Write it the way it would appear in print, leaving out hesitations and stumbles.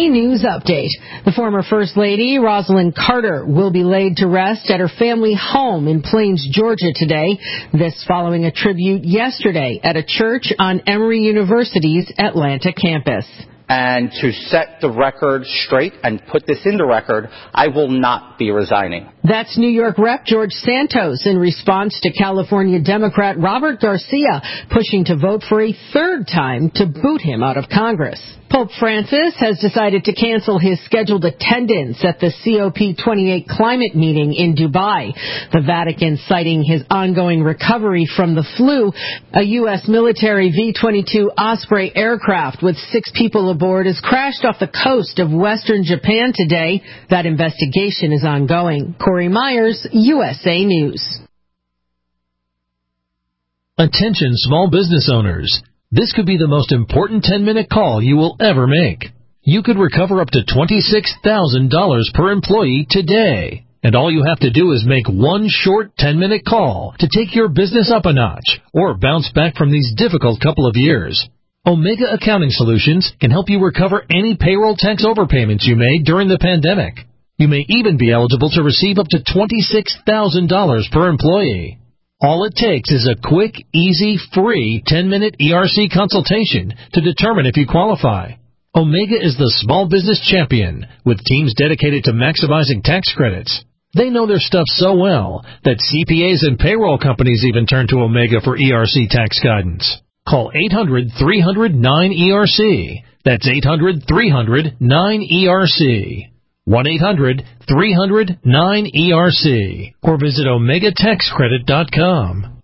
USA News Update. The former First Lady, Rosalynn Carter, will be laid to rest at her family home in Plains, Georgia today. This following a tribute yesterday at a church on Emory University's Atlanta campus. And to set the record straight and put this into record, I will not be resigning. That's New York Rep. George Santos in response to California Democrat Robert Garcia pushing to vote for a third time to boot him out of Congress. Pope Francis has decided to cancel his scheduled attendance at the COP28 climate meeting in Dubai. The Vatican citing his ongoing recovery from the flu. A U.S. military V-22 Osprey aircraft with 6 people aboard has crashed off the coast of western Japan today. That investigation is ongoing. Corey Myers, USA News. Attention small business owners. This could be the most important 10-minute call you will ever make. You could recover up to $26,000 per employee today. And all you have to do is make one short 10-minute call to take your business up a notch or bounce back from these difficult couple of years. Omega Accounting Solutions can help you recover any payroll tax overpayments you made during the pandemic. You may even be eligible to receive up to $26,000 per employee. All it takes is a quick, easy, free 10-minute ERC consultation to determine if you qualify. Omega is the small business champion with teams dedicated to maximizing tax credits. They know their stuff so well that CPAs and payroll companies even turn to Omega for ERC tax guidance. Call 800-300-9ERC. That's 800-300-9ERC. 1-800-300-9ERC or visit OmegaTaxCredit.com.